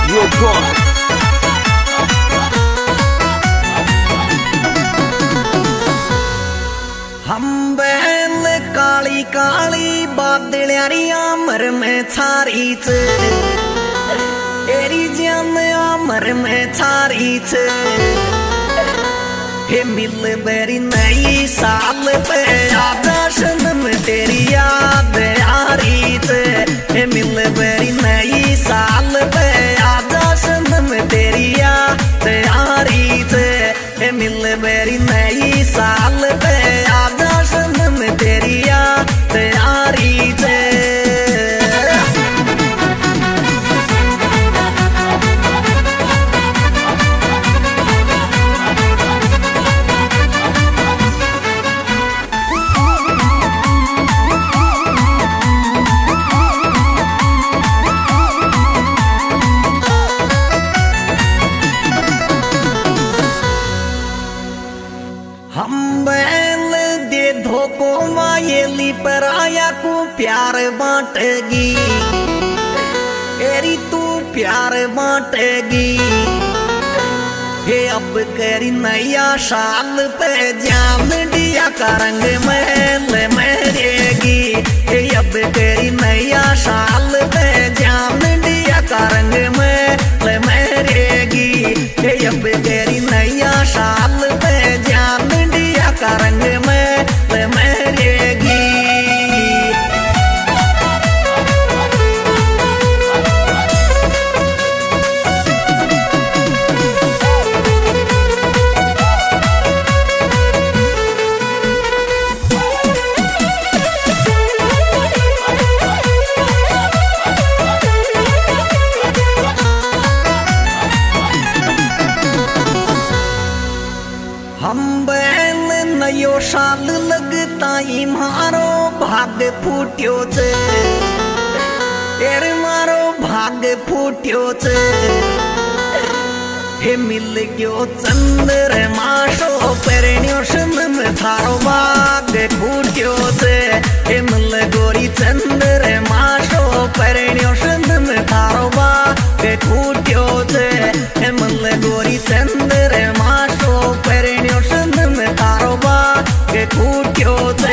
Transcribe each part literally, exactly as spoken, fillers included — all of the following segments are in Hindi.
Studio talk. हम बैल काली काली बादलियारी आमर में छारी छ एरी जान आमर में छारी छ हे मिल बेरी नई साल पे आदर्शन में तेरी याद आ रही छ हे मिल बेरी नई साल पे आदर्शन में तेरी याद आ रही छ हे मिल बेरी नई साल पे आदर्शन में तेरी याद आ रही छ हम बैल दे धोको मायली पर आया को प्यार बांटेगी एरी तू प्यार बांटेगी हे अब करी नया साल पे जान दिया का रंग महल मरेगी हे अब करी नया साल पे जान दिया का रंग महल मरेगी हे अब करी नया साल पे जान दिया का रंग महल मरेगी। हम बैल नयो साल लगता ही मारो भाग फूट्यो छे एर मारो भाग फूट्यो छे हे मिल गयो चंद्र मासो परण्यो सन थारो भाग फूट्यो छे हे मिल गोरी चंद्र मासो परण्यो सन थारो भाग फूट्यो छे हे मिल गोरी चंद्र मासो परण्यो सन थारो भाग फूट्यो छे।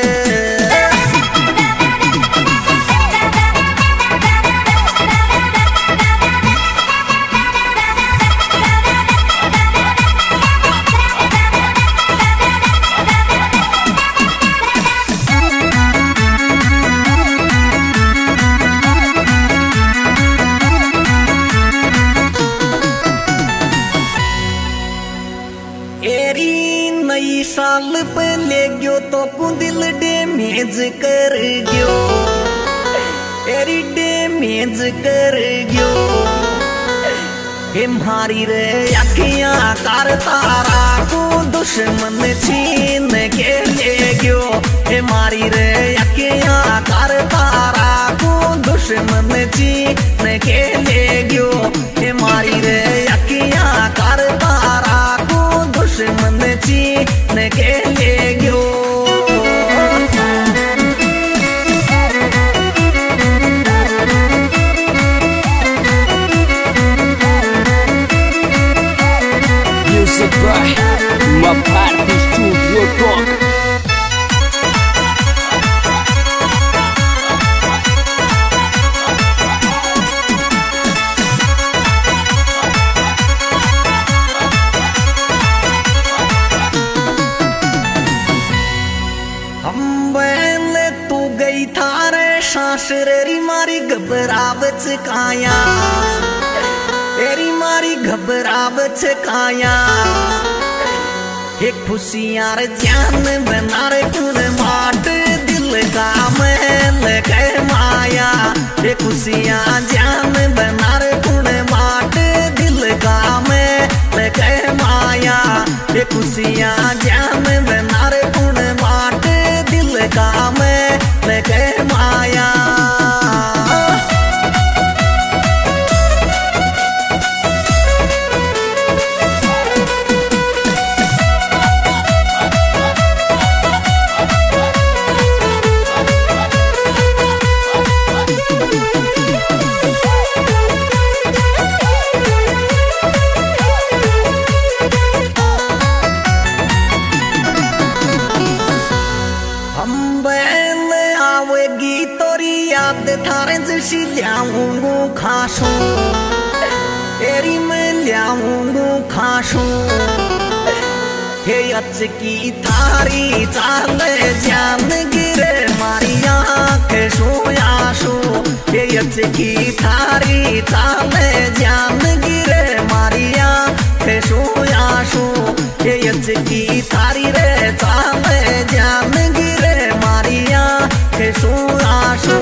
एरी नई साल पे ले गयो तो कु दिल डैमेज कर गयो एरी डैमेज कर गयो हे मारी रे अखियां कर तारा को दुश्मन छीन के ले गयो हे मारी रे अखियां कर तारा को दुश्मन छीन के ले गयो हे मारी रे अखियां कर तारा को दुश्मन छीन के ले गयो। म्यूजिक बाय मपार्टी स्टूडियो टॉक। हम बैल तू गई थारे शाशरेरी मारी घबरावच काया एरी मारी घबरावच काया हे खुशियां रे जान बना रे तूने माट दिल का महल कह माया हे खुशियां जान बना रे तूने माट दिल का महल कह माया हे खुशियां जान बना रे तूने माट दिल का महल कह माया। खाशू हे अचकी थारी चाल जान गिरे मारी आँख सोयाशो हे अचकी थारी चाल जान गिरे मारी आँख सोयाशो हे अचकी थारी रे चाल जान गिरे मारी आँख सोयाशो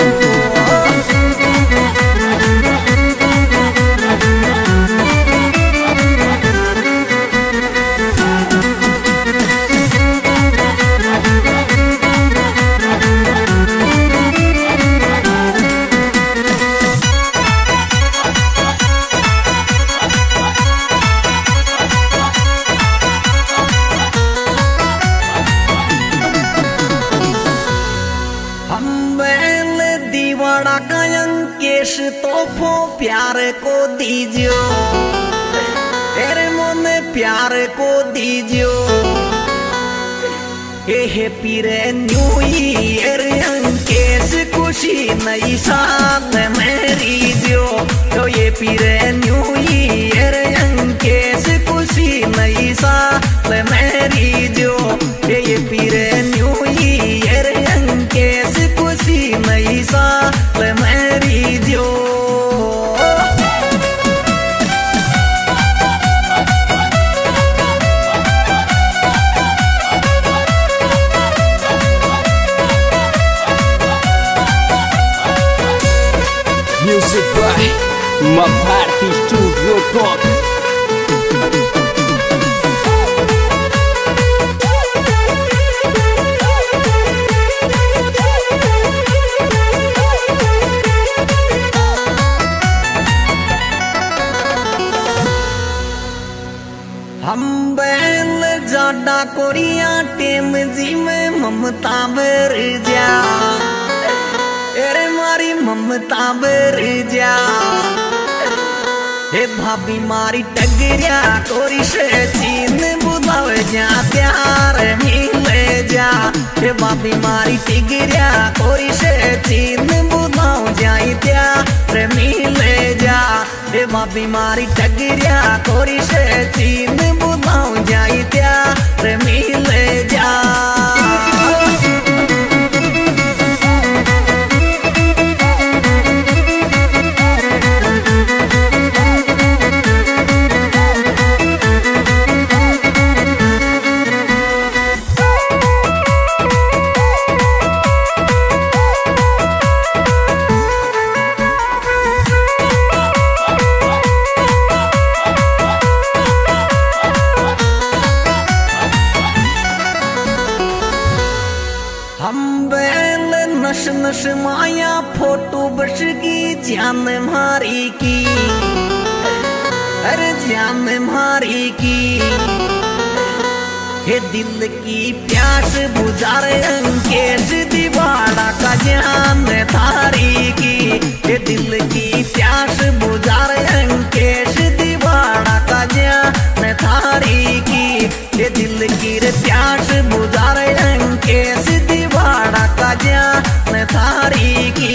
केश तोहफो प्यार को दीजियो तेरे मोने प्यार को दीजियो हे हैप्पी रे न्यू ईयर अंकेश खुशी नई साल मेरी जो तो ये पीरे न्यू ईयर अंकेश खुशी नई साल मेरी जो ये पीरे न्यू ईयर अंकेश खुशी नई साल मेरी जो Music by Maparty Studio Talk. हम बैल जाडा कोरिया टेम जी में ममता बर जा अरे मारी ममता बर जा हे भाभी मारी टगरिया कोरी से चीन बुलाव जा प्यार मिले जा हे भाभी मारी टगरिया कोरी से चीन बुलाव जाई प्यार मिले जा हे भाभी मारी टगरिया कोरी से चीन बुलाव जाई प्यार मिले जा नश नश माया फोटो बस की जान मारी की अरे जान मारी की हे दिल की प्यास बुझा रे अंकेश दीवाना का जान थारी की हे दिल की प्यास बुझा रे अंकेश दीवाना का जान थारी की हे दिल की रे प्यास बुझा रे अंकेश दीवाना का जान थारी की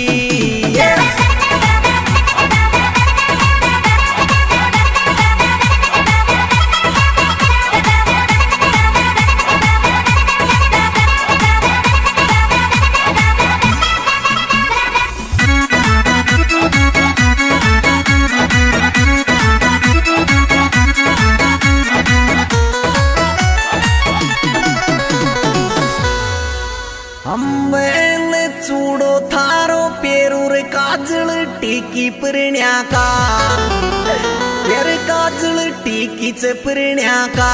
चूड़ो थारो पेरूर काजल टीकी परण्या का पेर काजल टीकी च परण्या का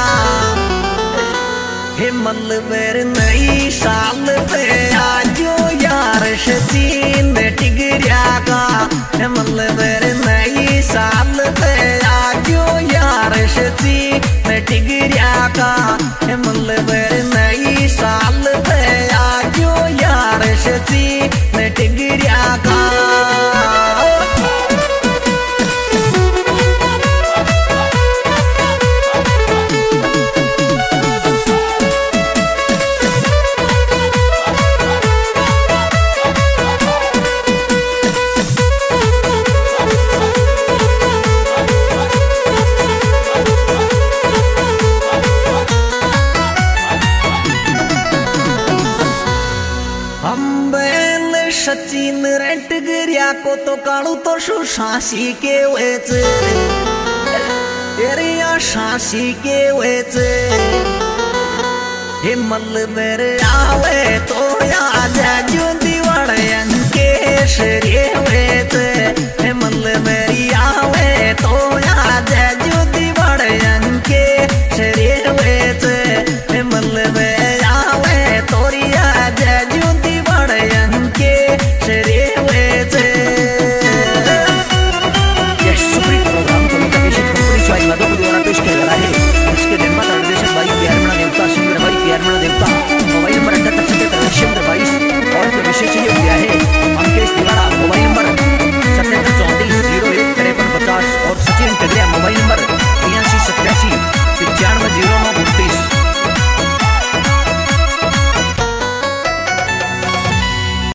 हे मलबर नई साल पे आजो यार शचीन टिगरिया का हे मलबर नई साल पे आजो यार शचीन टिगरिया का हे मलबर नई साल पे आजो यार शचीन टिगरिया का को तो कालू तो शु शासी के वेच एरिया शासी के वेच हे मल मेरे आवे तो या जाजू दीवाड़यन के शरीर वेच हे मल मेरी आवे तो